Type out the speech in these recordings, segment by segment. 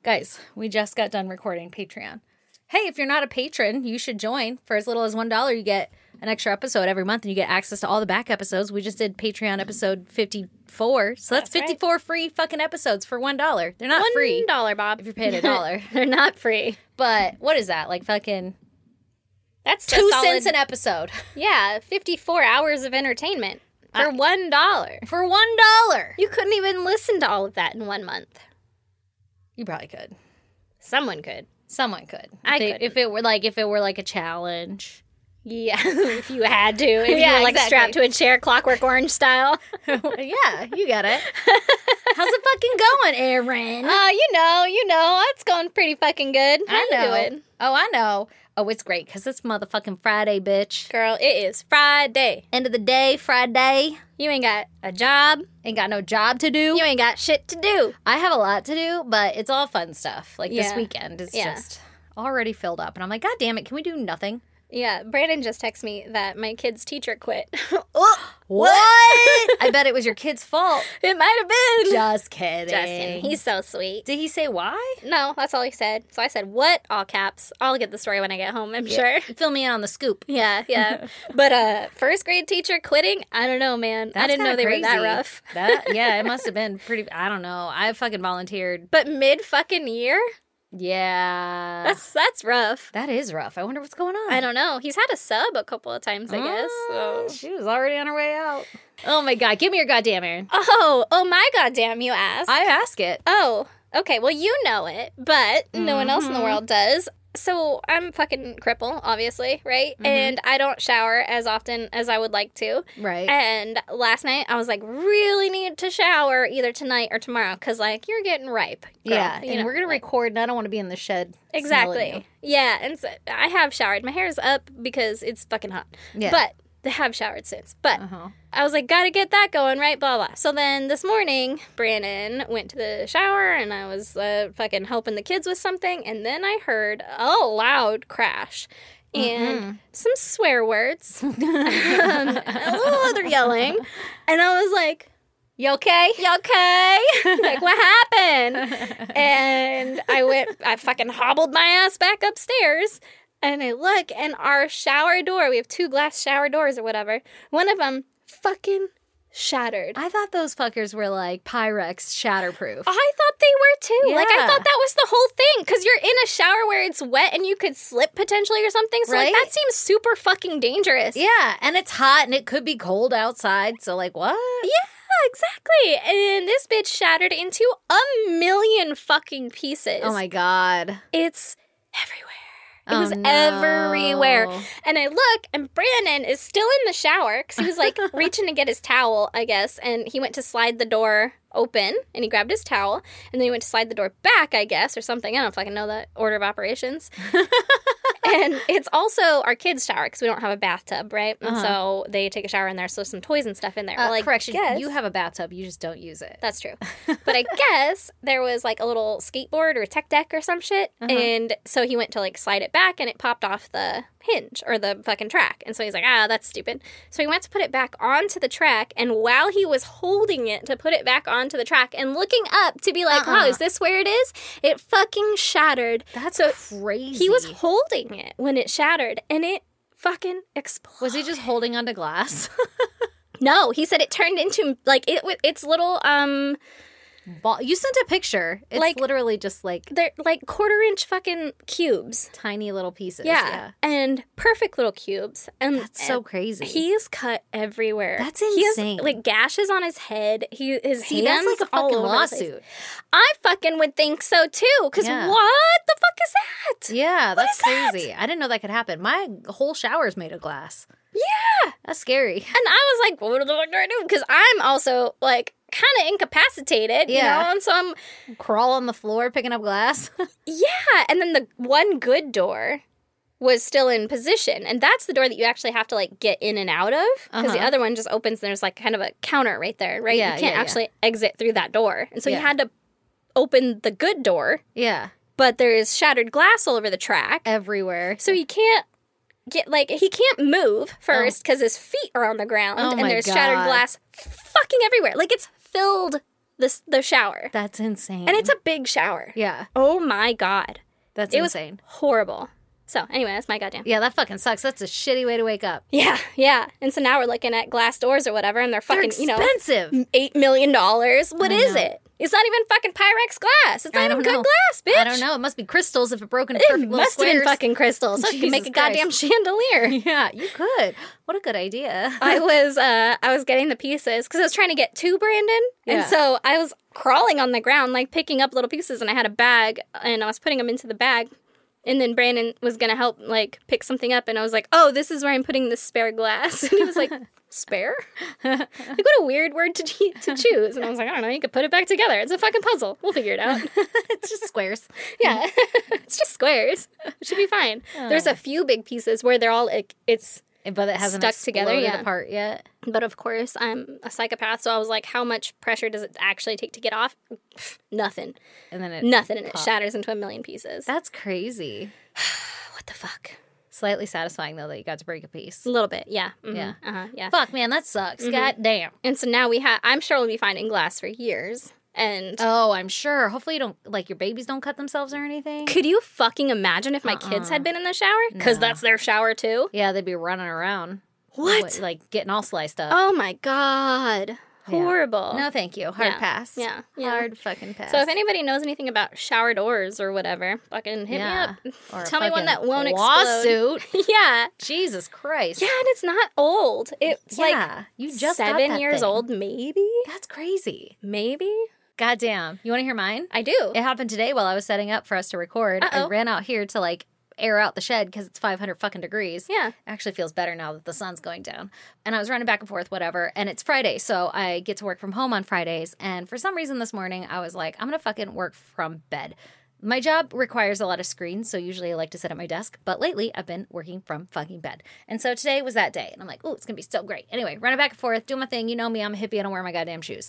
Guys, we just got done recording Patreon. Hey, if you're not a patron, you should join. For as little as $1, you get an extra episode every month, and you get access to all the back episodes. We just did Patreon episode 54, so that's 54 right. Free fucking episodes for $1. They're not free. $1, Bob. If you're paying $1. They're not free. But what is that? Like fucking... That's 2 cents an episode. Yeah, 54 hours of entertainment for $1. For $1. You couldn't even listen to all of that in 1 month. You probably could. Someone could. Someone could. If it were like a challenge. Yeah, if you had to. If you were like strapped to a chair, Clockwork Orange style. Yeah, you get it. How's it fucking going, Aaron? You know, it's going pretty fucking good. How you doing? Oh, I know. Oh, it's great because it's motherfucking Friday, bitch. Girl, it is Friday. End of the day, Friday. You ain't got a job. Ain't got no job to do. You ain't got shit to do. I have a lot to do, but it's all fun stuff. Like this weekend is just already filled up. And I'm like, God damn it, can we do nothing? Yeah, Brandon just texted me that my kid's teacher quit. What? I bet it was your kid's fault. It might have been. Just kidding. Just kidding. He's so sweet. Did he say why? No, that's all he said. So I said, what? All caps. I'll get the story when I get home, I'm sure. Fill me in on the scoop. Yeah. But first grade teacher quitting? I don't know, man. I didn't know they were that rough. It must have been pretty, I don't know. I fucking volunteered. But mid-fucking year? Yeah. That's rough. That is rough. I wonder what's going on. I don't know. He's had a sub a couple of times, I guess. So. She was already on her way out. Oh my God. Give me your goddamn, Aaron. Oh my goddamn, you ask. I ask it. Oh, okay. Well, you know it, but no one else in the world does. So I'm fucking cripple, obviously, right? Mm-hmm. And I don't shower as often as I would like to. Right. And last night I was like, really need to shower either tonight or tomorrow because, like, you're getting ripe. Girl. Yeah. And we're going to record and I don't want to be in the shed. Exactly. Yeah. And so I have showered. My hair's up because it's fucking hot. Yeah. But they have showered since. But I was like, gotta get that going, right? Blah, blah. So then this morning, Brandon went to the shower and I was fucking helping the kids with something. And then I heard a loud crash and some swear words, a little other yelling. And I was like, you okay? You okay? Like, what happened? And I fucking hobbled my ass back upstairs. And I look, and our shower door, we have 2 glass shower doors or whatever, one of them fucking shattered. I thought those fuckers were like Pyrex shatterproof. I thought they were too. Yeah. Like, I thought that was the whole thing, because you're in a shower where it's wet and you could slip potentially or something. So, like, that seems super fucking dangerous. Yeah, and it's hot and it could be cold outside, so, like, what? Yeah, exactly. And this bitch shattered into 1,000,000 fucking pieces. Oh, my God. It's everywhere. It was everywhere. And I look, and Brandon is still in the shower because he was, like, reaching to get his towel, I guess. And he went to slide the door open, and he grabbed his towel. And then he went to slide the door back, I guess, or something. I don't know if I can know that order of operations. And it's also our kids' shower because we don't have a bathtub, right? And so they take a shower in there, so some toys and stuff in there. Correction, you have a bathtub, you just don't use it. That's true. But I guess there was, like, a little skateboard or a tech deck or some shit. And so he went to, like, slide it back, and it popped off the hinge or the fucking track. And so he's like, that's stupid. So he went to put it back onto the track, and while he was holding it to put it back onto the track and looking up to be like, wow, is this where it is? It fucking shattered. That's crazy. He was holding it when it shattered, and it fucking exploded. Was he just holding onto glass? No, he said it turned into, like, it's little, ball. You sent a picture. It's like, literally just like... They're like 1/4-inch fucking cubes. Tiny little pieces. Yeah. And perfect little cubes. And that's so crazy. He's cut everywhere. That's insane. He has, like, gashes on his head. His hands that's like a fucking all over lawsuit. I fucking would think so too. Because what the fuck is that? Yeah, that's crazy. I didn't know that could happen. My whole shower is made of glass. Yeah. That's scary. And I was like, what the fuck do I do? Because I'm also, like, kind of incapacitated, you know? And so I'm... Crawl on the floor picking up glass. Yeah. And then the one good door was still in position. And that's the door that you actually have to, like, get in and out of. Because the other one just opens and there's, like, kind of a counter right there, right? Yeah, you can't actually exit through that door. And so you had to open the good door. Yeah. But there's shattered glass all over the track. Everywhere. So he can't he can't move first because his feet are on the ground. And there's shattered glass fucking everywhere. Like, it's filled the shower. That's insane. And it's a big shower. Yeah. Oh my God. That's It insane. was horrible. So anyway, that's my goddamn. Yeah, that fucking sucks. That's a shitty way to wake up. Yeah. And so now we're looking at glass doors or whatever, and they're fucking, expensive. $8 million. What is it? It's not even fucking Pyrex glass. It's not even good glass, bitch. I don't know. It must be crystals if it broke into perfect little must have been squares. fucking crystals. I could make a goddamn chandelier. Yeah, you could. What a good idea. I was getting the pieces because I was trying to get to Brandon, and so I was crawling on the ground, like picking up little pieces, and I had a bag, and I was putting them into the bag. And then Brandon was going to help, like, pick something up. And I was like, oh, this is where I'm putting the spare glass. And he was like, spare? Like, what a weird word to choose. And I was like, I don't know. You could put it back together. It's a fucking puzzle. We'll figure it out. It's just squares. Yeah. It's just squares. It should be fine. There's a few big pieces where they're all, like, but it hasn't stuck together apart yet. But of course, I'm a psychopath, so I was like, how much pressure does it actually take to get off? Nothing. And then it shatters into a million pieces. That's crazy. What the fuck? Slightly satisfying, though, that you got to break a piece. A little bit, yeah. Mm-hmm. Yeah. Yeah. Fuck, man, that sucks. God damn. And so now I'm sure we'll be finding glass for years. And I'm sure. Hopefully you don't, like, your babies don't cut themselves or anything. Could you fucking imagine if my kids had been in the shower? Because that's their shower, too. Yeah, they'd be running around. What? Like, getting all sliced up. Oh, my God. Horrible. No, thank you. Hard pass. Yeah. Hard fucking pass. So if anybody knows anything about shower doors or whatever, fucking hit me up. Or tell me one that won't lawsuit. explode. Yeah. Jesus Christ. Yeah, and it's not old. It's like you just 7 years old, maybe? That's crazy. Maybe? Goddamn. You want to hear mine? I do. It happened today while I was setting up for us to record. I ran out here to, like, air out the shed because it's 500 fucking degrees. Yeah. It actually feels better now that the sun's going down. And I was running back and forth, whatever. And it's Friday, so I get to work from home on Fridays. And for some reason this morning, I was like, I'm going to fucking work from bed. My job requires a lot of screens, so usually I like to sit at my desk. But lately, I've been working from fucking bed. And so today was that day. And I'm like, oh, it's going to be so great. Anyway, running back and forth, doing my thing. You know me, I'm a hippie. I don't wear my goddamn shoes.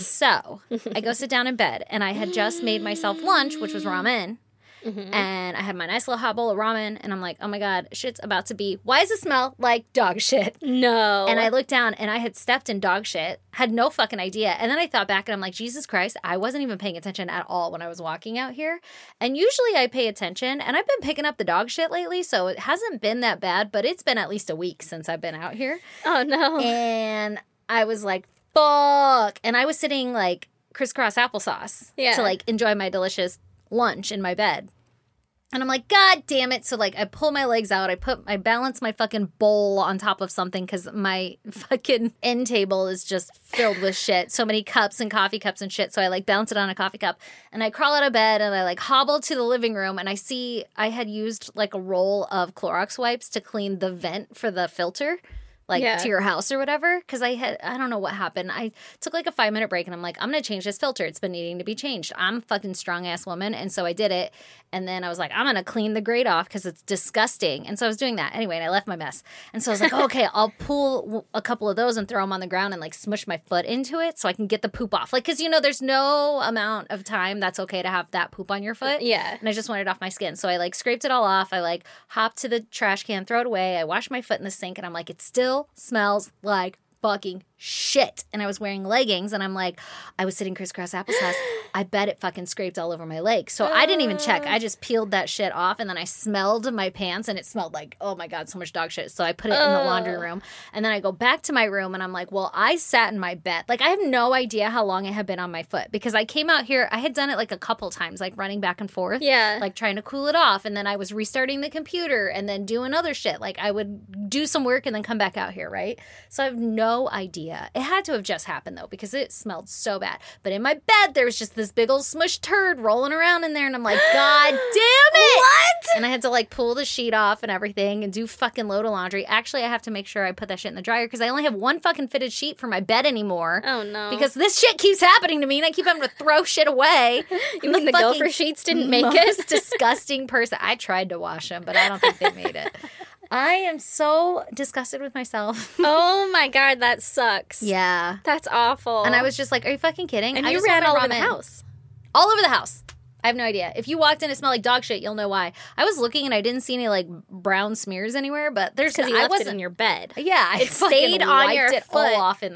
So I go sit down in bed. And I had just made myself lunch, which was ramen. Mm-hmm. And I had my nice little hot bowl of ramen, and I'm like, oh my God, shit's about to be, why does it smell like dog shit? No. And I looked down, and I had stepped in dog shit, had no fucking idea. And then I thought back, and I'm like, Jesus Christ, I wasn't even paying attention at all when I was walking out here. And usually I pay attention, and I've been picking up the dog shit lately, so it hasn't been that bad, but it's been at least a week since I've been out here. Oh, no. And I was like, fuck. And I was sitting, like, crisscross applesauce to, like, enjoy my delicious lunch in my bed. And I'm like, God damn it. So, like, I pull my legs out. I balance my fucking bowl on top of something because my fucking end table is just filled with shit. So many cups and coffee cups and shit. So I, like, balance it on a coffee cup. And I crawl out of bed and I, like, hobble to the living room. And I see I had used, like, a roll of Clorox wipes to clean the vent for the filter. Like, to your house or whatever. Because I don't know what happened. I took, like, a 5-minute break, and I'm like, I'm going to change this filter. It's been needing to be changed. I'm a fucking strong-ass woman, and so I did it. And then I was like, I'm going to clean the grate off because it's disgusting. And so I was doing that. Anyway, and I left my mess. And so I was like, okay, I'll pull a couple of those and throw them on the ground and, like, smush my foot into it so I can get the poop off. Like, because, you know, there's no amount of time that's okay to have that poop on your foot. Yeah. And I just wanted it off my skin. So I, like, scraped it all off. I, like, hopped to the trash can, throw it away. I washed my foot in the sink, and I'm like, it still smells like fucking shit. And I was wearing leggings, and I'm like, I was sitting crisscross applesauce. I bet it fucking scraped all over my leg. So I didn't even check. I just peeled that shit off, and then I smelled my pants, and it smelled like, oh my God, so much dog shit. So I put it in the laundry room, and then I go back to my room, and I'm like, well, I sat in my bed. Like, I have no idea how long it had been on my foot because I came out here. I had done it like a couple times, like running back and forth. Yeah. Like trying to cool it off, and then I was restarting the computer and then doing other shit. Like, I would do some work and then come back out here, right? So I have no idea. It had to have just happened, though, because it smelled so bad. But in my bed, there was just this big old smushed turd rolling around in there, and I'm like, God damn it! What? And I had to, like, pull the sheet off and everything and do fucking load of laundry. Actually, I have to make sure I put that shit in the dryer because I only have one fucking fitted sheet for my bed anymore. Oh, no. Because this shit keeps happening to me, and I keep having to throw shit away. You mean the gopher sheets didn't make it? Disgusting person. I tried to wash them, but I don't think they made it. I am so disgusted with myself. Oh my God, that sucks. Yeah. That's awful. And I was just like, are you fucking kidding? And I you just ran want my all over the ramen. house. All over the house. I have no idea. If you walked in and smelled like dog shit, you'll know why. I was looking and I didn't see any like brown smears anywhere, but there's because you left it in your bed. Yeah, I it stayed on your foot. foot All off in there.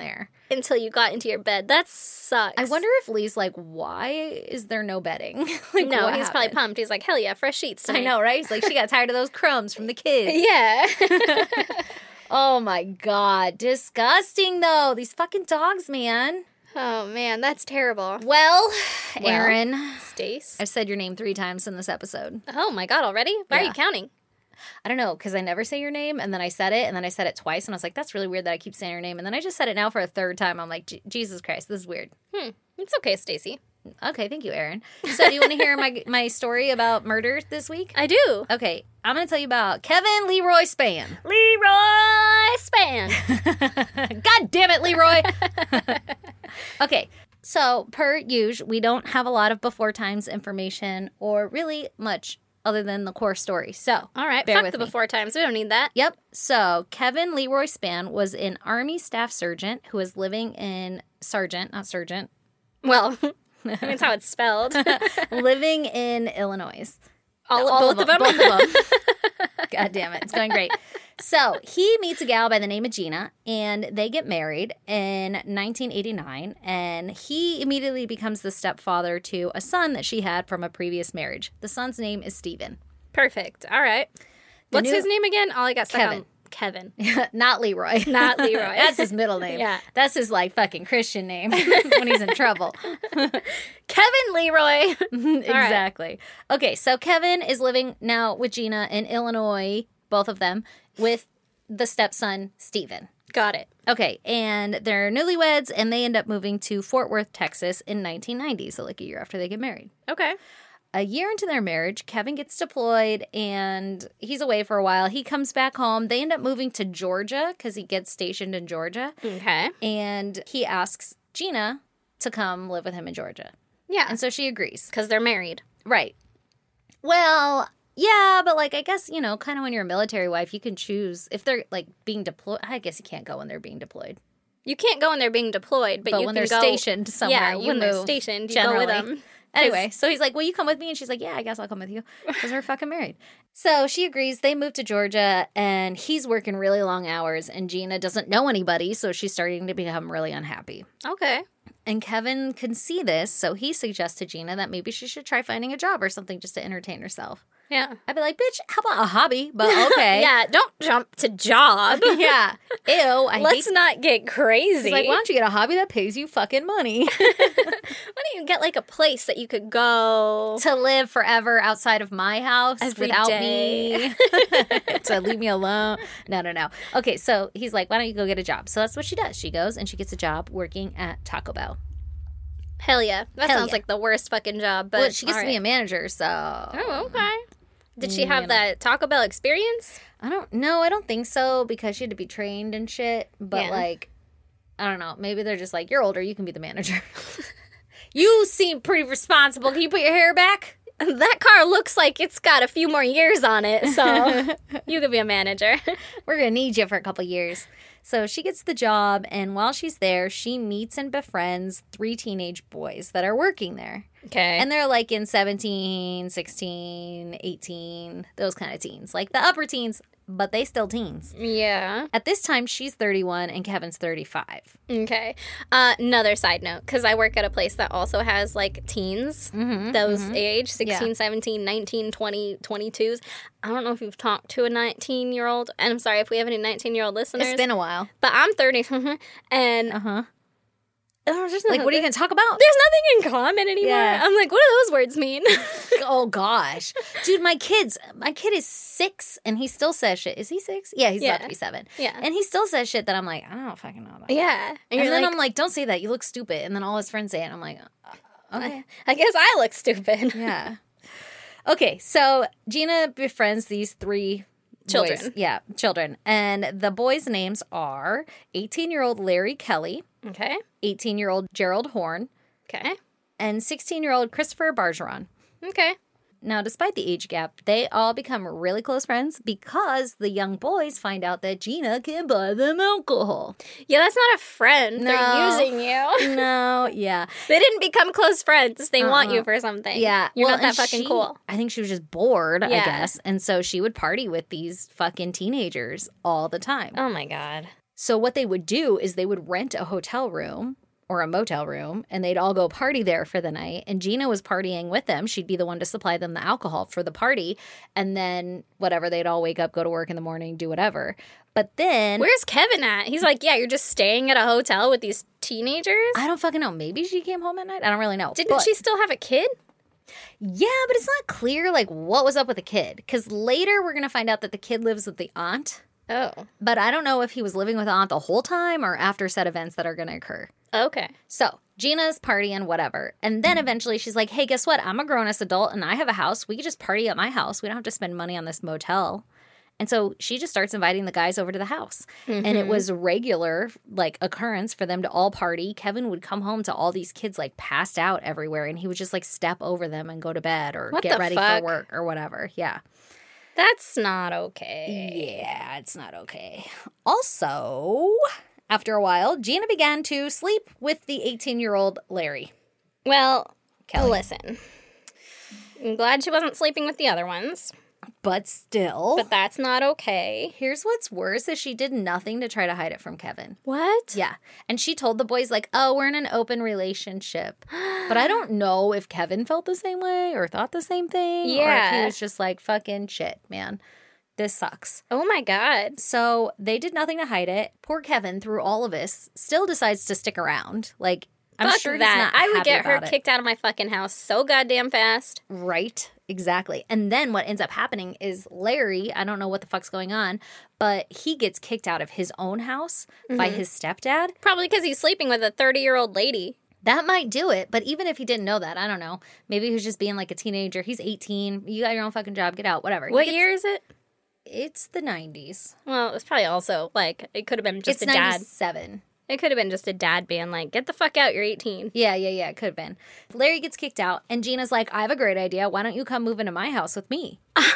until you got into your bed. That sucks. I wonder if Lee's like, why is there no bedding? Like, no, what he's happened? probably pumped. He's like, hell yeah, fresh sheets tonight. I know, right? He's like, she got tired of those crumbs from the kids. Yeah. Oh my God. Disgusting, though. These fucking dogs, man. Oh, man, that's terrible. Well, Aaron. Stace. I've said your name 3 times in this episode. Oh my God, already? Why are you counting? I don't know, because I never say your name, and then I said it, and then I said it twice, and I was like, that's really weird that I keep saying your name, and then I just said it now for a 3rd time. I'm like, Jesus Christ, this is weird. It's okay, Stacy. Okay, thank you, Aaron. So do you want to hear my story about murder this week? I do. Okay, I'm going to tell you about Kevin Leroy Spann. Leroy Spann. God damn it, Leroy. Okay, so per usual, we don't have a lot of before times information or really much other than the core story. So, all right, bear fuck with the me. before times. We don't need that. Yep. So, Kevin Leroy Spann was an Army staff sergeant who was living in not sergeant. Well, that's how it's spelled. Living in Illinois. Both of them? Both of them. God damn it. It's going great. So he meets a gal by the name of Gina, and they get married in 1989, and he immediately becomes the stepfather to a son that she had from a previous marriage. The son's name is Steven. Perfect. All right. What's his name again? All I got stuck on Kevin. Not Leroy. Not Leroy. That's his middle name. Yeah. That's his, like, fucking Christian name when he's in trouble. Kevin Leroy. Exactly. Right. Okay, so Kevin is living now with Gina in Illinois, both of them, with the stepson, Steven. Got it. Okay, and they're newlyweds, and they end up moving to Fort Worth, Texas in 1990, so like a year after they get married. Okay. A year into their marriage, Kevin gets deployed, and he's away for a while. He comes back home. They end up moving to Georgia because he gets stationed in Georgia. Okay. And he asks Gina to come live with him in Georgia. Yeah. And so she agrees. Because they're married. Right. Well, yeah, but like, I guess, you know, kind of when you're a military wife, you can choose if they're like being deployed. I guess you can't go when they're being deployed. You can't go when they're being deployed, but you when can they're go, stationed somewhere. Yeah, you when they're move, stationed, you generally. go with them. Anyway, so he's like, will you come with me? And she's like, yeah, I guess I'll come with you because we're fucking married. So she agrees. They move to Georgia, and he's working really long hours, and Gina doesn't know anybody, so she's starting to become really unhappy. Okay. And Kevin can see this, so he suggests to Gina that maybe she should try finding a job or something just to entertain herself. Yeah. I'd be like, bitch, how about a hobby? But okay. Yeah, don't jump to job. Yeah. Ew. Let's not get crazy. It's like, why don't you get a hobby that pays you fucking money? Why don't you get like a place that you could go to live forever outside of my house every without day. me? To leave me alone? No. Okay, so he's like, why don't you go get a job? So that's what she does. She goes and she gets a job working at Taco Bell. Hell yeah. That sounds like the worst fucking job. But well, she gets to be a manager, so. Oh, okay. Did she have that Taco Bell experience? I don't think so, because she had to be trained and shit. But like, I don't know. Maybe they're just like, you're older, you can be the manager. You seem pretty responsible. Can you put your hair back? That car looks like it's got a few more years on it, so you could be a manager. We're going to need you for a couple years. So she gets the job, and while she's there, she meets and befriends 3 teenage boys that are working there. Okay. And they're like in 17, 16, 18, those kind of teens. Like the upper teens, but they still teens. Yeah. At this time, she's 31 and Kevin's 35. Okay. Another side note, because I work at a place that also has like teens, those age, 16, 17, 19, 20, 22s. I don't know if you've talked to a 19-year-old, and I'm sorry if we have any 19-year-old listeners. It's been a while. But I'm 30, and... Like, what are you going to talk about? There's nothing in common anymore. Yeah. I'm like, what do those words mean? Oh, gosh. Dude, my kid is 6, and he still says shit. Is he 6? Yeah, he's about to be 7. Yeah. And he still says shit that I'm like, I don't fucking know about. Yeah. And then I'm like, don't say that. You look stupid. And then all his friends say it, and I'm like, okay. I guess I look stupid. Yeah. Okay, so Gina befriends these 3 children. Boys. Yeah, children. And the boys' names are 18-year-old Larry Kelly. Okay. 18-year-old Gerald Horn. Okay. And 16-year-old Christopher Bargeron. Okay. Now, despite the age gap, they all become really close friends because the young boys find out that Gina can buy them alcohol. Yeah, that's not a friend. No. They're using you. No, yeah. They didn't become close friends. They want you for something. Yeah. You're not that fucking cool. I think she was just bored, I Yeah. guess. And so she would party with these fucking teenagers all the time. Oh, my God. So what they would do is they would rent a hotel room or a motel room, and they'd all go party there for the night. And Gina was partying with them. She'd be the one to supply them the alcohol for the party. And then whatever, they'd all wake up, go to work in the morning, do whatever. But then... Where's Kevin at? He's like, yeah, you're just staying at a hotel with these teenagers? I don't fucking know. Maybe she came home at night? I don't really know. Didn't she still have a kid? Yeah, but it's not clear, like, what was up with the kid. Because later we're going to find out that the kid lives with the aunt. Oh. But I don't know if he was living with the aunt the whole time or after said events that are going to occur. Okay. So Gina's partying, whatever. And then eventually she's like, hey, guess what? I'm a grown-ass adult and I have a house. We could just party at my house. We don't have to spend money on this motel. And so she just starts inviting the guys over to the house. Mm-hmm. And it was a regular, like, occurrence for them to all party. Kevin would come home to all these kids, like, passed out everywhere. And he would just, like, step over them and go to bed or get ready for work or whatever. Yeah. That's not okay. Yeah, it's not okay. Also, after a while, Gina began to sleep with the 18-year-old Larry. Well, listen. I'm glad she wasn't sleeping with the other ones. But still. But that's not okay. Here's what's worse is she did nothing to try to hide it from Kevin. What? Yeah. And she told the boys, like, oh, we're in an open relationship. But I don't know if Kevin felt the same way or thought the same thing. Yeah. Or if he was just like, fucking shit, man. This sucks. Oh, my God. So they did nothing to hide it. Poor Kevin, through all of this, still decides to stick around. Like, I'm Fuck sure that. he's not I would get her it. kicked out of my fucking house so goddamn fast. Right. Exactly. And then what ends up happening is Larry, I don't know what the fuck's going on, but he gets kicked out of his own house by his stepdad. Probably because he's sleeping with a 30-year-old lady. That might do it. But even if he didn't know that, I don't know. Maybe he was just being like a teenager. He's 18. You got your own fucking job. Get out. Whatever. What year is it? It's the 90s. Well, it's probably also, like, it could have been just a dad. It's 97. It could have been just a dad being like, get the fuck out, you're 18. Yeah, it could have been. Larry gets kicked out, and Gina's like, I have a great idea. Why don't you come move into my house with me?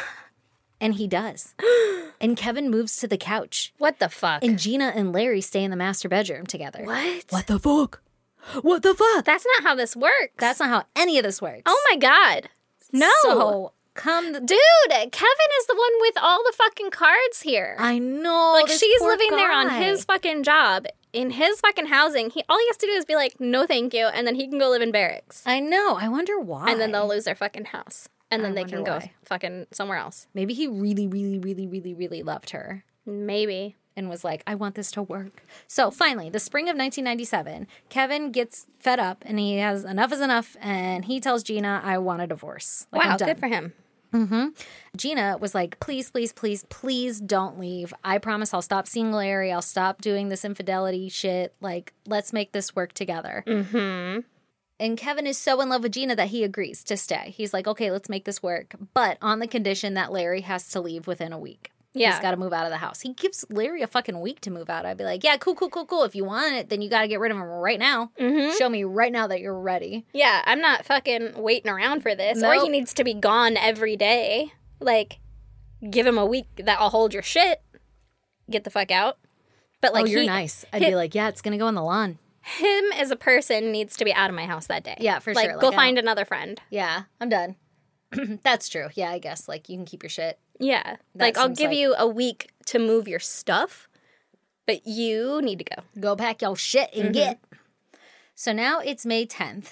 And he does. And Kevin moves to the couch. What the fuck? And Gina and Larry stay in the master bedroom together. What? What the fuck? What the fuck? That's not how this works. That's not how any of this works. Oh my God. No. So, Dude, Kevin is the one with all the fucking cards here. I know. Like, she's living there on his fucking job, in his fucking housing. All he has to do is be like, no thank you, and then he can go live in barracks. I know. I wonder why. And then they'll lose their fucking house. And then they can go fucking somewhere else. Maybe he really, really, really, really, really loved her. Maybe. And was like, I want this to work. So finally, the spring of 1997, Kevin gets fed up and he has enough is enough. And he tells Gina, I want a divorce. Like, wow, good for him. Mm-hmm. Gina was like, please, please, please, please don't leave. I promise I'll stop seeing Larry. I'll stop doing this infidelity shit. Like, let's make this work together. Mm-hmm. And Kevin is so in love with Gina that he agrees to stay. He's like, okay, let's make this work. But on the condition that Larry has to leave within a week. Yeah. He's got to move out of the house. He gives Larry a fucking week to move out. I'd be like, yeah, cool. If you want it, then you got to get rid of him right now. Mm-hmm. Show me right now that you're ready. Yeah, I'm not fucking waiting around for this. Nope. Or he needs to be gone every day. Like, give him a week that I'll hold your shit. Get the fuck out. But like, you're nice. I'd be like, yeah, it's going to go on the lawn. Him as a person needs to be out of my house that day. Yeah, for sure. Like, go find another friend. Yeah, I'm done. That's true. Yeah, I guess. Like, you can keep your shit. Yeah. Like, I'll give you a week to move your stuff, but you need to go. Go pack your shit and get. So now it's May 10th,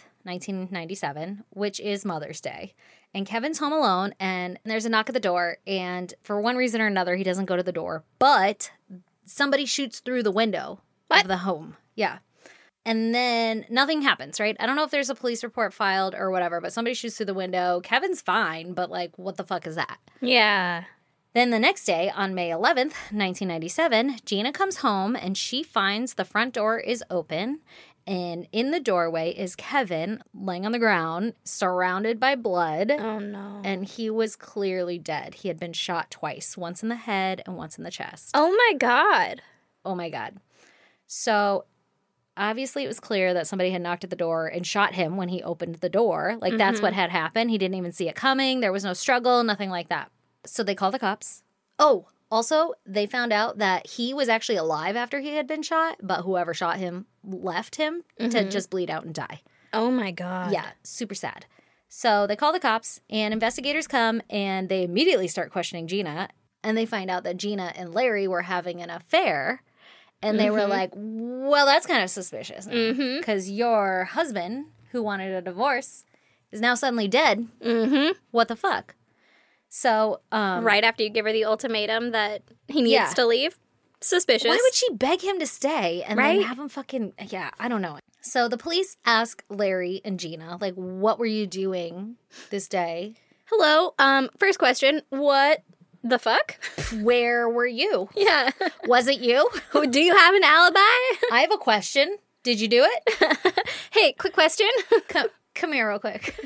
1997, which is Mother's Day. And Kevin's home alone, and there's a knock at the door, and for one reason or another, he doesn't go to the door, but somebody shoots through the window of the home. Yeah. And then nothing happens, right? I don't know if there's a police report filed or whatever, but somebody shoots through the window. Kevin's fine, but like, what the fuck is that? Yeah. Then the next day, on May 11th, 1997, Gina comes home and she finds the front door is open. And in the doorway is Kevin laying on the ground, surrounded by blood. Oh, no. And he was clearly dead. He had been shot twice, once in the head and once in the chest. Oh, my God. Oh, my God. So obviously, it was clear that somebody had knocked at the door and shot him when he opened the door. Like, that's what had happened. He didn't even see it coming. There was no struggle, nothing like that. So they call the cops. Oh, also, they found out that he was actually alive after he had been shot, but whoever shot him left him to just bleed out and die. Oh, my God. Yeah, super sad. So they call the cops, and investigators come, and they immediately start questioning Gina, and they find out that Gina and Larry were having an affair. And they were like, well, that's kind of suspicious. Because your husband, who wanted a divorce, is now suddenly dead. What the fuck? So, right after you give her the ultimatum that he needs to leave. Suspicious. Why would she beg him to stay and then have him fucking... Yeah, I don't know. So the police ask Larry and Gina, like, what were you doing this day? Hello. First question. What the fuck? Where were you? Yeah. Was it you? Do you have an alibi? I have a question. Did you do it? Hey, quick question. Come here real quick.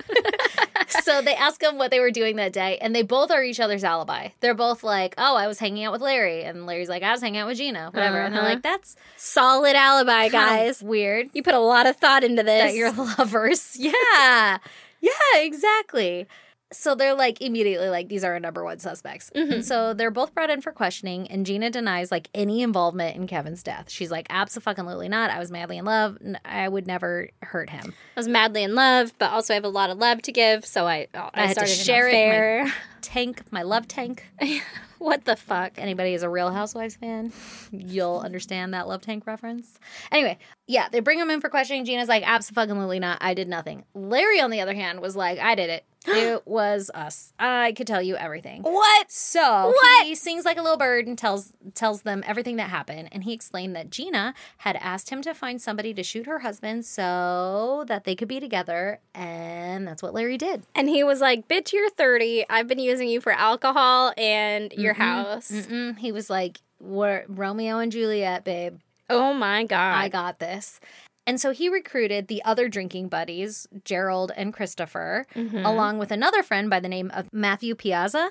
So they ask them what they were doing that day, and they both are each other's alibi. They're both like, oh, I was hanging out with Larry. And Larry's like, I was hanging out with Gina. Whatever. And they're like, that's... solid alibi, guys. Weird. You put a lot of thought into this. That you're lovers. Yeah. Yeah, exactly. So they're like immediately like, these are our number one suspects. And so they're both brought in for questioning, and Gina denies like any involvement in Kevin's death. She's like, absolutely not. I was madly in love. I would never hurt him. I was madly in love, but also I have a lot of love to give, so I had to share it. My love tank. What the fuck? Anybody is a Real Housewives fan, you'll understand that love tank reference. Anyway, yeah, they bring him in for questioning. Gina's like, absolutely not. I did nothing. Larry, on the other hand, was like, I did it. It was us. I could tell you everything. What? So he sings like a little bird and tells them everything that happened. And he explained that Gina had asked him to find somebody to shoot her husband so that they could be together. And that's what Larry did. And he was like, bitch, you're 30. I've been using you for alcohol and your house. He was like, we're Romeo and Juliet, babe. Oh my God. I got this. And so he recruited the other drinking buddies, Gerald and Christopher, along with another friend by the name of Matthew Piazza,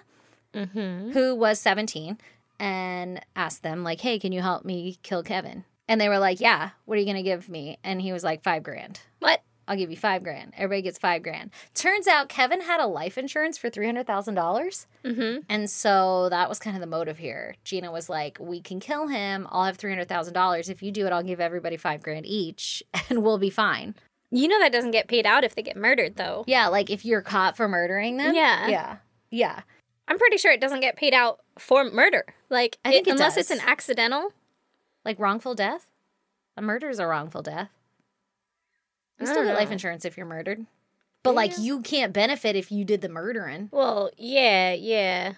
who was 17, and asked them, like, hey, can you help me kill Kevin? And they were like, yeah, what are you going to give me? And he was like, $5,000. What? I'll give you $5,000. Everybody gets $5,000. Turns out Kevin had a life insurance for $300,000. And so that was kind of the motive here. Gina was like, we can kill him. I'll have $300,000. If you do it, I'll give everybody $5,000 each and we'll be fine. You know that doesn't get paid out if they get murdered, though. Yeah, like if you're caught for murdering them. Yeah. I'm pretty sure it doesn't get paid out for murder. Like, I think it unless does. it's an accidental. Like wrongful death? A murder is a wrongful death. You still get life insurance if you're murdered. But, like, you can't benefit if you did the murdering. Well, yeah.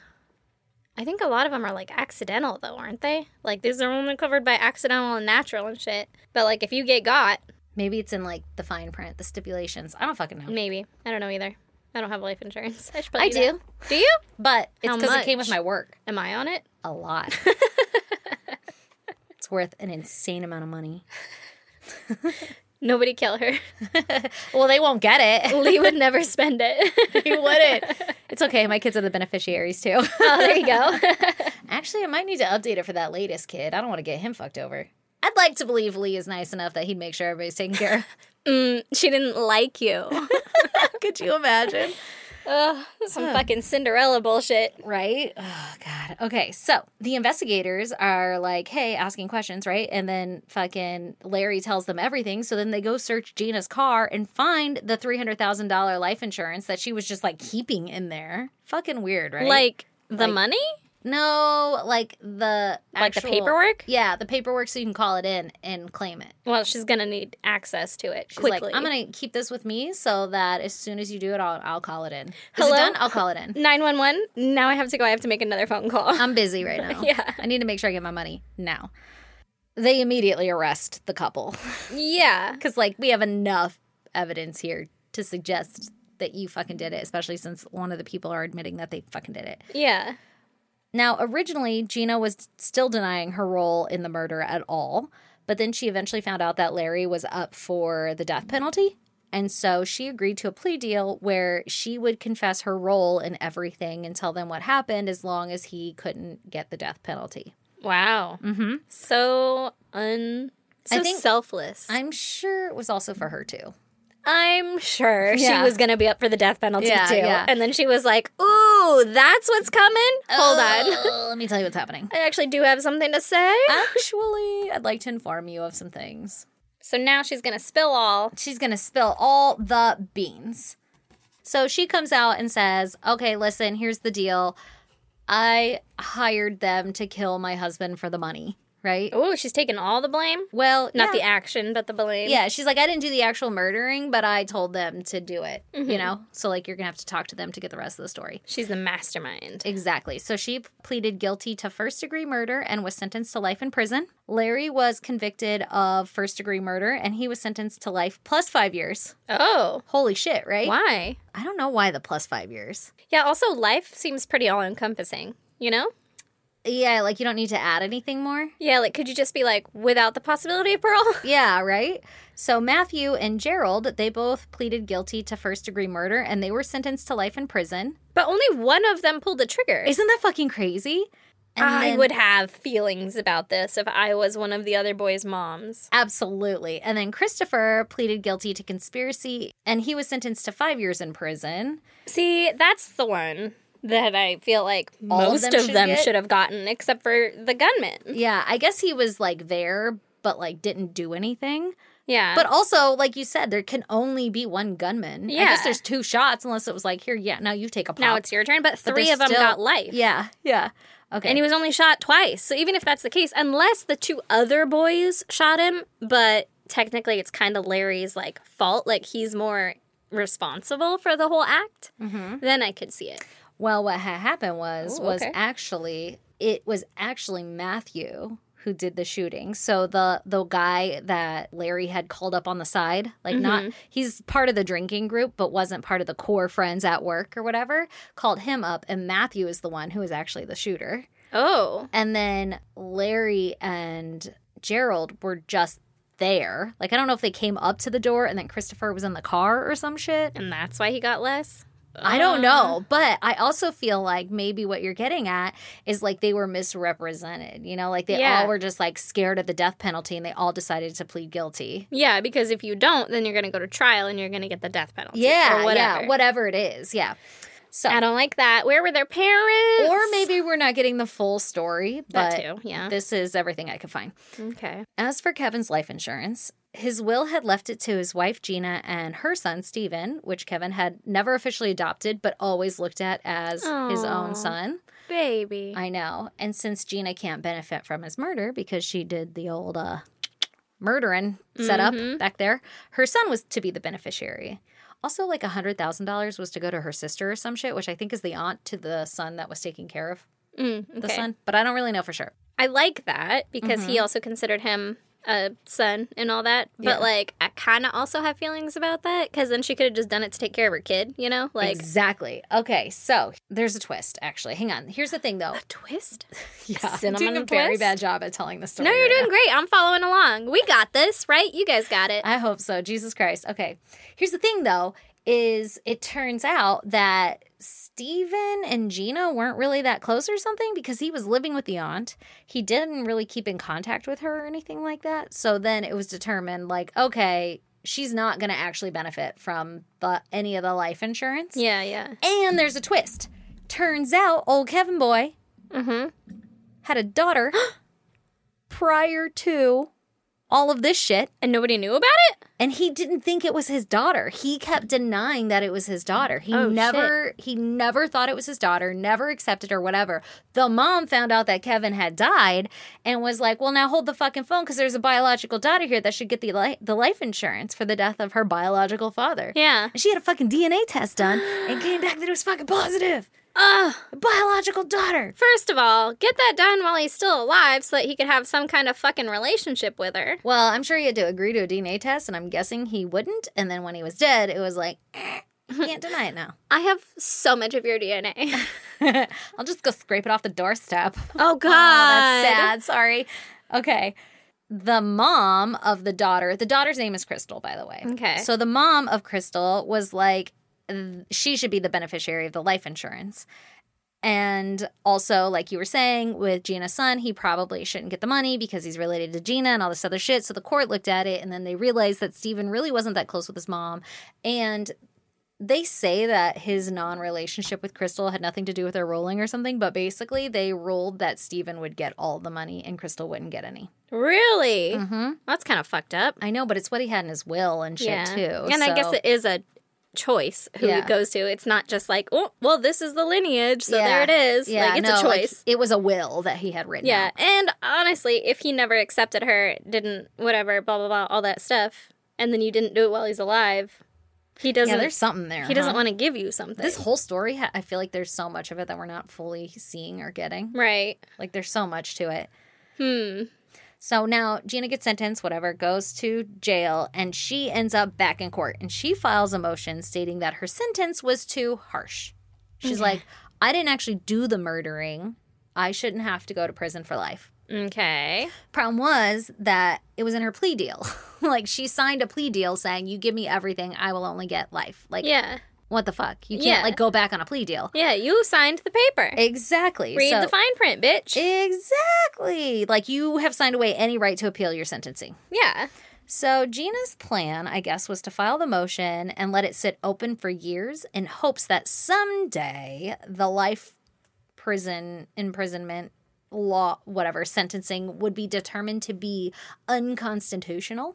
I think a lot of them are, like, accidental, though, aren't they? Like, these are only covered by accidental and natural and shit. But, like, if you get got... Maybe it's in, like, the fine print, the stipulations. I don't fucking know. Maybe. I don't know either. I don't have life insurance. I do. Do you? But it's because it came with my work. Am I on it? A lot. It's worth an insane amount of money. Nobody kill her. Well, they won't get it. Lee would never spend it. He wouldn't. It's okay. My kids are the beneficiaries, too. Oh, there you go. Actually, I might need to update it for that latest kid. I don't want to get him fucked over. I'd like to believe Lee is nice enough that he'd make sure everybody's taken care of. She didn't like you. Could you imagine? Some fucking Cinderella bullshit. Right? Oh, God. Okay, so the investigators are like, hey, asking questions, right? And then fucking Larry tells them everything. So then they go search Gina's car and find the $300,000 life insurance that she was just like keeping in there. Fucking weird, right? Like the money? No, like the the paperwork? Yeah, the paperwork so you can call it in and claim it. Well, she's going to need access to it She's quickly. like, I'm going to keep this with me so that as soon as you do it, I'll call it in. Hello? Is it done? I'll call it in. 911? Now I have to go. I have to make another phone call. I'm busy right now. Yeah. I need to make sure I get my money now. They immediately arrest the couple. Yeah. Because, like, we have enough evidence here to suggest that you fucking did it, especially since one of the people are admitting that they fucking did it. Yeah. Now, originally, Gina was still denying her role in the murder at all, but then she eventually found out that Larry was up for the death penalty, and so she agreed to a plea deal where she would confess her role in everything and tell them what happened as long as he couldn't get the death penalty. Wow. Mm-hmm. So selfless. I'm sure it was also for her, too. I'm sure she was going to be up for the death penalty, too. Yeah. And then she was like, ooh, that's what's coming? Hold on. Let me tell you what's happening. I actually do have something to say. Actually, I'd like to inform you of some things. So now she's going to spill all. She's going to spill all the beans. So she comes out and says, okay, listen, here's the deal. I hired them to kill my husband for the money. right? Oh, she's taking all the blame? Well, Not the action, but the blame. Yeah, she's like, I didn't do the actual murdering, but I told them to do it, you know? So, like, you're going to have to talk to them to get the rest of the story. She's the mastermind. Exactly. So she pleaded guilty to first-degree murder and was sentenced to life in prison. Larry was convicted of first-degree murder, and he was sentenced to life plus 5 years. Oh. Holy shit, right? Why? I don't know why the plus 5 years. Yeah, also life seems pretty all-encompassing, you know? Yeah, like you don't need to add anything more. Yeah, like could you just be like, without the possibility of parole? Yeah, right? So Matthew and Gerald, they both pleaded guilty to first-degree murder, and they were sentenced to life in prison. But only one of them pulled the trigger. Isn't that fucking crazy? And I would have feelings about this if I was one of the other boys' moms. Absolutely. And then Christopher pleaded guilty to conspiracy, and he was sentenced to 5 years in prison. See, that's the one that I feel like All most of them should have gotten, except for the gunman. Yeah, I guess he was, like, there, but, like, didn't do anything. Yeah. But also, like you said, there can only be one gunman. Yeah. I guess there's 2 shots, unless it was like, here, yeah, now you take a pop. Now it's your turn, but 3 there's of them still- got life. Yeah, yeah. Okay. And he was only shot twice. So even if that's the case, unless the 2 other boys shot him, but technically it's kind of Larry's, like, fault, like he's more responsible for the whole act, then I could see it. Well, what had happened was okay. it was actually Matthew who did the shooting. So the guy that Larry had called up on the side, like he's part of the drinking group, but wasn't part of the core friends at work or whatever, called him up, and Matthew is the one who is actually the shooter. Oh. And then Larry and Gerald were just there. Like, I don't know if they came up to the door and then Christopher was in the car or some shit. And that's why he got less? I don't know, but I also feel like maybe what you're getting at is like they were misrepresented, you know, like they all were just like scared of the death penalty and they all decided to plead guilty. Yeah, because if you don't, then you're going to go to trial and you're going to get the death penalty. Yeah, or whatever. yeah, whatever it is, yeah. So I don't like that. Where were their parents? Or maybe we're not getting the full story, but that too, yeah. This is everything I could find. Okay. As for Kevin's life insurance, his will had left it to his wife, Gina, and her son, Steven, which Kevin had never officially adopted, but always looked at as his own son. Baby. I know. And since Gina can't benefit from his murder because she did the old murdering setup back there, her son was to be the beneficiary. Also, like $100,000 was to go to her sister or some shit, which I think is the aunt to the son that was taking care of the son. But I don't really know for sure. I like that because he also considered him a son and all that. But, like, I kind of also have feelings about that because then she could have just done it to take care of her kid, you know? Like Exactly. Okay, so there's a twist, actually. Hang on. Here's the thing, though. A twist? Yeah, Cinnamon I'm doing a twist? very bad job at telling the story. No, you're right doing now. great. I'm following along. We got this, right? You guys got it. I hope so. Jesus Christ. Okay. Here's the thing, though, is it turns out that Steven and Gina weren't really that close or something because he was living with the aunt. He didn't really keep in contact with her or anything like that. So then it was determined, like, okay, she's not going to actually benefit from any of the life insurance. Yeah, yeah. And there's a twist. Turns out old Kevin boy had a daughter prior to all of this shit. And nobody knew about it? And he didn't think it was his daughter. He kept denying that it was his daughter. He never thought it was his daughter, never accepted her, whatever. The mom found out that Kevin had died and was like, well, now hold the fucking phone because there's a biological daughter here that should get the life insurance for the death of her biological father. Yeah. And she had a fucking DNA test done and came back that it was fucking positive. Ugh. Biological daughter. First of all, get that done while he's still alive so that he could have some kind of fucking relationship with her. Well, I'm sure he had to agree to a DNA test, and I'm guessing he wouldn't. And then when he was dead, it was like, he can't deny it now. I have so much of your DNA. I'll just go scrape it off the doorstep. Oh, God. Oh, that's sad. Sorry. Okay. The mom of the daughter's name is Crystal, by the way. Okay. So the mom of Crystal was like, she should be the beneficiary of the life insurance. And also, like you were saying, with Gina's son, he probably shouldn't get the money because he's related to Gina and all this other shit. So the court looked at it, and then they realized that Steven really wasn't that close with his mom. And they say that his non-relationship with Crystal had nothing to do with their ruling or something, but basically they ruled that Steven would get all the money and Crystal wouldn't get any. Really? Mm-hmm. That's kind of fucked up. I know, but it's what he had in his will and shit, too. And I guess it is a choice who it goes to. It's not just like, oh, well, this is the lineage, so there it is. Yeah, like, it's a choice. Like, it was a will that he had written out. And honestly, if he never accepted her, didn't, whatever, blah, blah, blah, all that stuff, and then you didn't do it while he's alive, he doesn't... Yeah, there's something there. He doesn't want to give you something. This whole story, I feel like there's so much of it that we're not fully seeing or getting. Right. Like, there's so much to it. So now Gina gets sentenced, whatever, goes to jail, and she ends up back in court. And she files a motion stating that her sentence was too harsh. She's like, I didn't actually do the murdering. I shouldn't have to go to prison for life. Okay. Problem was that it was in her plea deal. Like, she signed a plea deal saying, you give me everything, I will only get life. Like, what the fuck? You can't, like, go back on a plea deal. Yeah, you signed the paper. Exactly. Read the fine print, bitch. Exactly. Like, you have signed away any right to appeal your sentencing. Yeah. So Gina's plan, I guess, was to file the motion and let it sit open for years in hopes that someday the life prison imprisonment law, whatever, sentencing would be determined to be unconstitutional.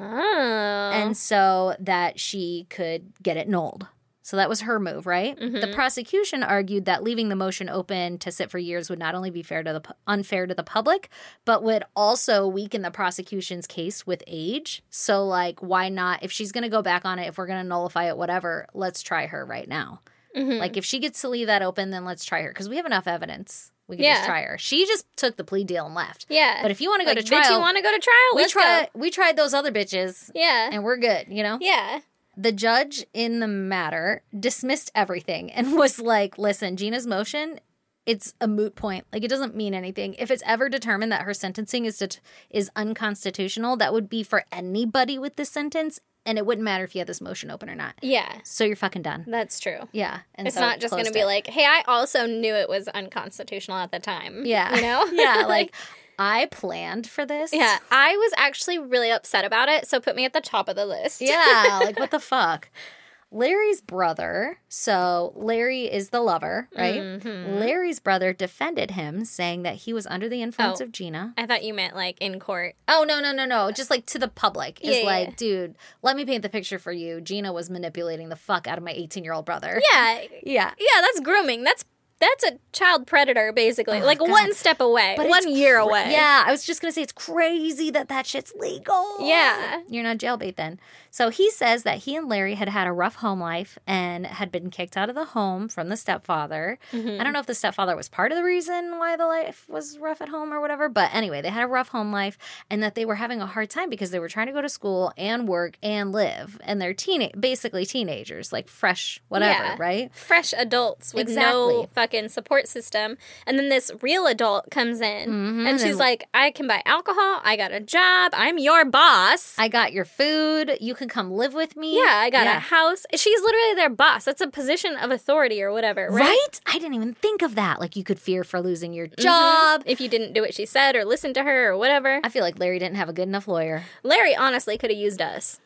Oh. And so that she could get it annulled. So that was her move, right? The prosecution argued that leaving the motion open to sit for years would not only be unfair to the public, but would also weaken the prosecution's case with age. So, like, why not? If she's going to go back on it, if we're going to nullify it, whatever, let's try her right now. Like, if she gets to leave that open, then let's try her. Because we have enough evidence. We can just try her. She just took the plea deal and left. Yeah. But if you want to go to Bitch, trial... you want to go to trial? Let's go. We tried those other bitches. Yeah. And we're good, you know? Yeah. The judge in the matter dismissed everything and was like, listen, Gina's motion, it's a moot point. Like, it doesn't mean anything. If it's ever determined that her sentencing is unconstitutional, that would be for anybody with this sentence, and it wouldn't matter if you had this motion open or not. Yeah. So you're fucking done. That's true. Yeah. And it's not just going to be like, hey, I also knew it was unconstitutional at the time. Yeah. You know? Yeah, like, I planned for this. Yeah, I was actually really upset about it, so put me at the top of the list. Yeah, like, what the fuck? Larry's brother, so Larry is the lover, right? Larry's brother defended him, saying that he was under the influence of Gina. I thought you meant, like, in court. Oh, no. Just, like, to the public. It's like, dude, let me paint the picture for you. Gina was manipulating the fuck out of my 18-year-old brother. Yeah. Yeah, that's grooming. That's a child predator, basically. Like, God. One step away. But 1 year away. Yeah, I was just going to say, it's crazy that shit's legal. Yeah. You're not jailbait then. So he says that he and Larry had a rough home life and had been kicked out of the home from the stepfather. I don't know if the stepfather was part of the reason why the life was rough at home or whatever. But anyway, they had a rough home life and that they were having a hard time because they were trying to go to school and work and live. And they're basically teenagers, like fresh whatever, right? Fresh adults with no fucking support system. And then this real adult comes in and she's like, I can buy alcohol. I got a job. I'm your boss. I got your food. You can come live with me. Yeah, I got a house. She's literally their boss. That's a position of authority or whatever, right? I didn't even think of that. Like, you could fear for losing your job. If you didn't do what she said or listen to her or whatever. I feel like Larry didn't have a good enough lawyer. Larry honestly could have used us.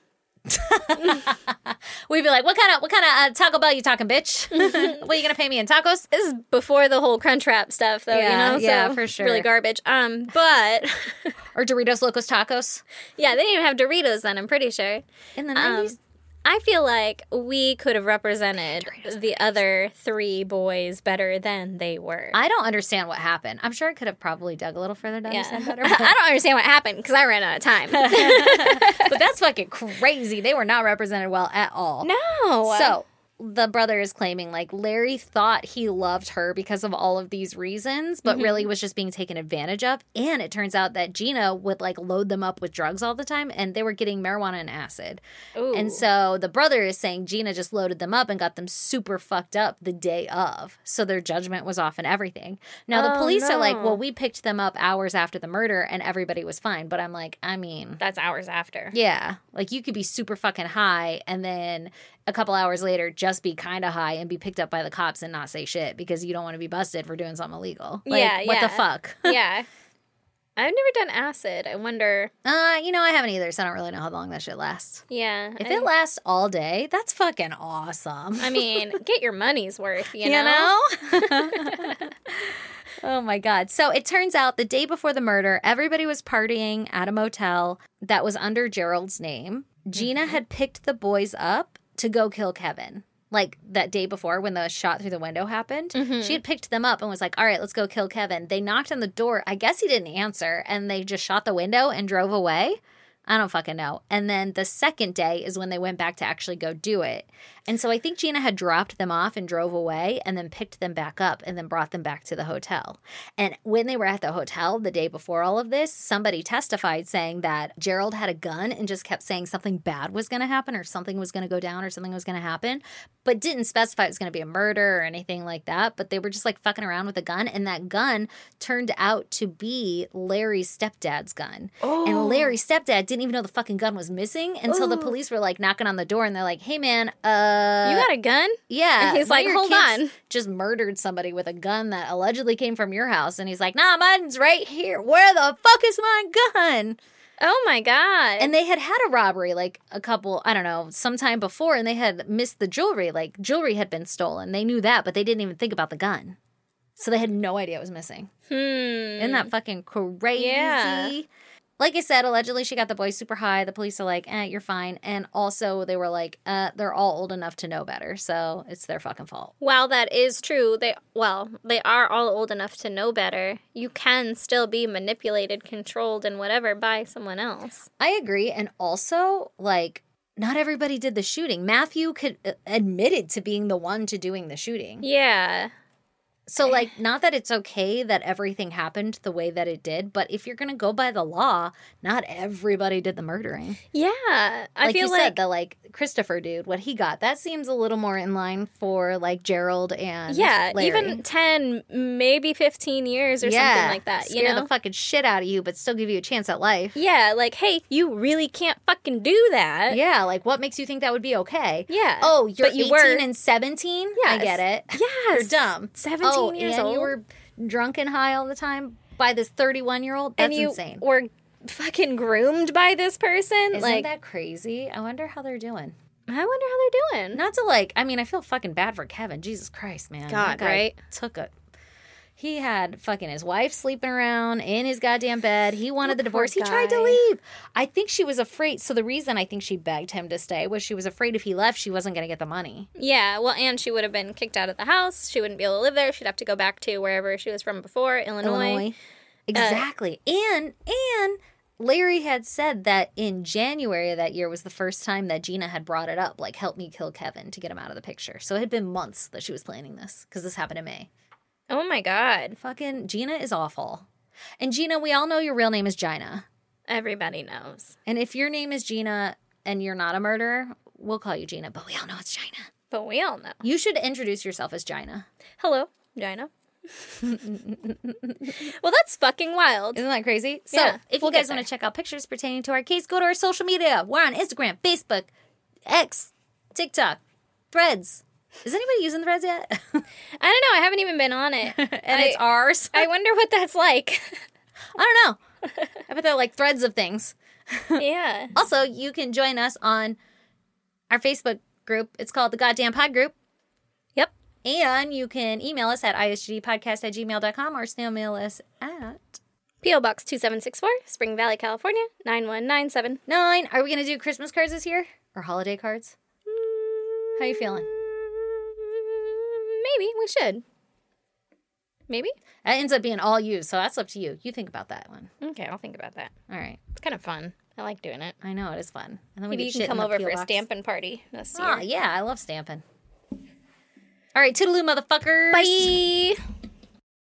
We'd be like, what kind of Taco Bell you talking, bitch? What, are you gonna pay me in tacos? This is before the whole Crunchwrap stuff, though. Yeah, you know, yeah, so for sure. Really garbage. But or Doritos Locos Tacos. Yeah, they didn't even have Doritos then. I'm pretty sure in the 90s. I feel like we could have represented the other three boys better than they were. I don't understand what happened. I'm sure I could have probably dug a little further to understand better. I don't understand what happened because I ran out of time. But that's fucking crazy. They were not represented well at all. No. So the brother is claiming, like, Larry thought he loved her because of all of these reasons, but really was just being taken advantage of. And it turns out that Gina would, like, load them up with drugs all the time, and they were getting marijuana and acid. Ooh. And so the brother is saying Gina just loaded them up and got them super fucked up the day of. So their judgment was off and everything. Now, the police are like, well, we picked them up hours after the murder, and everybody was fine. But I'm like, I mean... That's hours after. Yeah. Like, you could be super fucking high, and then... a couple hours later, just be kind of high and be picked up by the cops and not say shit because you don't want to be busted for doing something illegal. Like, what the fuck? Yeah. I've never done acid. I wonder. I haven't either, so I don't really know how long that shit lasts. Yeah. If it lasts all day, that's fucking awesome. I mean, get your money's worth, you know? Oh my God. So it turns out the day before the murder, everybody was partying at a motel that was under Gerald's name. Gina had picked the boys up to go kill Kevin. Like that day before when the shot through the window happened, she had picked them up and was like, all right, let's go kill Kevin. They knocked on the door. I guess he didn't answer, and they just shot the window and drove away. I don't fucking know. And then the second day is when they went back to actually go do it. And so I think Gina had dropped them off and drove away and then picked them back up and then brought them back to the hotel. And when they were at the hotel the day before all of this, somebody testified saying that Gerald had a gun and just kept saying something bad was going to happen or something was going to go down or something was going to happen, but didn't specify it was going to be a murder or anything like that. But they were just like fucking around with a gun. And that gun turned out to be Larry's stepdad's gun. Oh. And Larry's stepdad didn't even know the fucking gun was missing until the police were like knocking on the door and they're like, hey man, you got a gun? Yeah. And he's like, hold on. Just murdered somebody with a gun that allegedly came from your house. And he's like, nah, mine's right here. Where the fuck is my gun? Oh my God. And they had a robbery like a couple, I don't know, sometime before, and they had missed the jewelry. Like jewelry had been stolen. They knew that, but they didn't even think about the gun. So they had no idea it was missing. Isn't that fucking crazy? Yeah. Like I said, allegedly she got the boy super high. The police are like, you're fine. And also they were like, they're all old enough to know better. So it's their fucking fault. While that is true, they are all old enough to know better. You can still be manipulated, controlled, and whatever by someone else. I agree. And also, like, not everybody did the shooting. Matthew admitted to being the one to doing the shooting. Yeah. So, like, not that it's okay that everything happened the way that it did, but if you're going to go by the law, not everybody did the murdering. Yeah. I feel like you said, the, like, Christopher dude, what he got, that seems a little more in line for, like, Gerald and Larry. Even 10, maybe 15 years or something like that, you know? Scare the fucking shit out of you, but still give you a chance at life. Yeah, like, hey, you really can't fucking do that. Yeah, like, what makes you think that would be okay? Yeah. Oh, you're 18 and 17? Yes. I get it. Yes. You're dumb. 17 years and old. You were drunk and high all the time by this 31-year-old? That's insane. Or fucking groomed by this person. Isn't that crazy? I wonder how they're doing. I wonder how they're doing. Not to I feel fucking bad for Kevin. Jesus Christ, man. God, right? He had fucking his wife sleeping around in his goddamn bed. He wanted the divorce. He tried to leave. I think she was afraid. So the reason I think she begged him to stay was she was afraid if he left, she wasn't going to get the money. Yeah, well, and she would have been kicked out of the house. She wouldn't be able to live there. She'd have to go back to wherever she was from before, Illinois. Exactly. And Larry had said that in January of that year was the first time that Gina had brought it up, like, help me kill Kevin to get him out of the picture. So it had been months that she was planning this because this happened in May. Oh, my God. Fucking Gina is awful. And Gina, we all know your real name is Gina. Everybody knows. And if your name is Gina and you're not a murderer, we'll call you Gina, but we all know it's Gina. But we all know. You should introduce yourself as Gina. Hello, Gina. Well, that's fucking wild. Isn't that crazy? So, if you guys want to check out pictures pertaining to our case, go to our social media. We're on Instagram, Facebook, X, TikTok, Threads. Is anybody using Threads yet? I don't know. I haven't even been on it. And it's ours. I wonder what that's like. I don't know. I bet they're like threads of things. Yeah. Also, you can join us on our Facebook group. It's called the Goddamn Pod Group. Yep. And you can email us at isgdpodcast@gmail.com or snail mail us at P.O. Box 2764, Spring Valley, California, 91979. Are we going to do Christmas cards this year? Or holiday cards? How you feeling? Maybe. We should. Maybe? That ends up being all you, so that's up to you. You think about that one. Okay, I'll think about that. All right. It's kind of fun. I like doing it. I know, it is fun. And then maybe you can come over for a stamping party this year. Yeah, I love stamping. All right, toodaloo, motherfuckers. Bye.